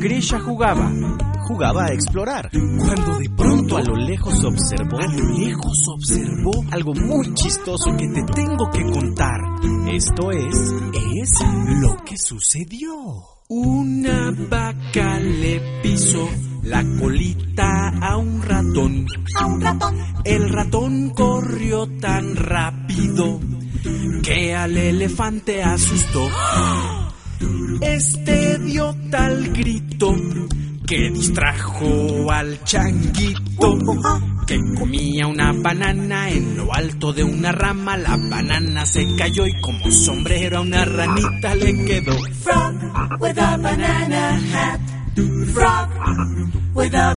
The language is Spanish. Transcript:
Grisha jugaba a explorar, cuando de pronto a lo lejos observó algo muy chistoso que te tengo que contar. Esto es lo que sucedió. Una vaca le pisó la colita a un ratón. El ratón corrió tan rápido que al elefante asustó. Este dio tal grito que distrajo al changuito, que comía una banana en lo alto de una rama. La banana se cayó y como sombrero a una ranita le quedó. Frog with a banana hat. Frog with a